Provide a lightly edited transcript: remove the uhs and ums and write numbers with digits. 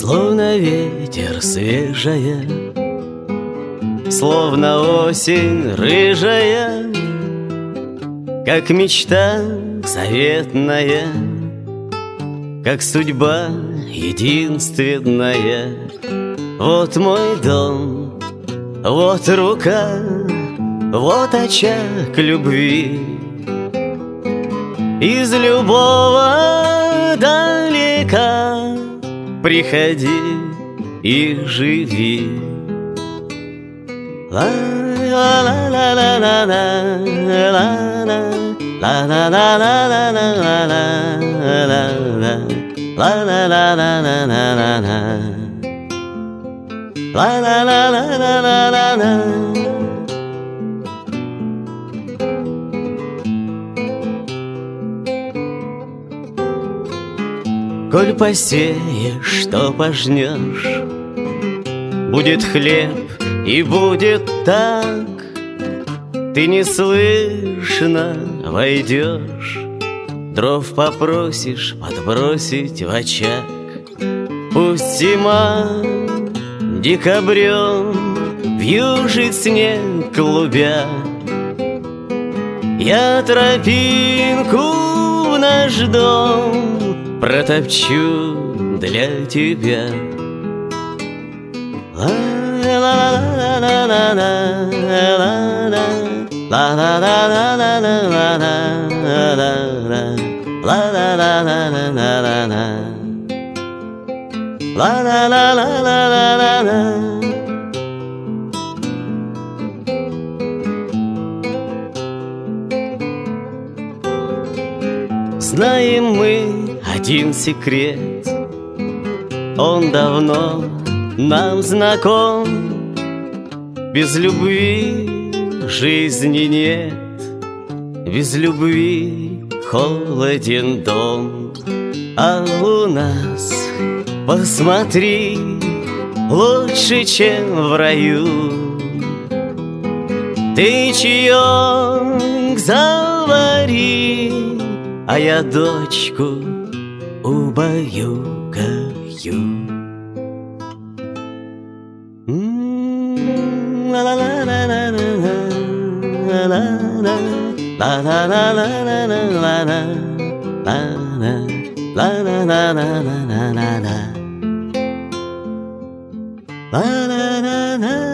Словно ветер свежая, словно осень рыжая, как мечта заветная, как судьба единственная. Вот мой дом, вот рука, вот очаг любви. Из любого далека приходи и живи. Коль посеешь, что пожнешь, будет хлеб и будет так. Ты неслышно войдешь, дров попросишь подбросить в очаг. Пусть зима декабрем вьюжит снег клубя, я тропинку в наш дом протопчу для тебя. Знаем мы один секрет, он давно нам знаком. Без любви жизни нет, без любви холоден дом. А у нас, посмотри, лучше, чем в раю. Ты чаек завари, а я дочку убаюкаю. La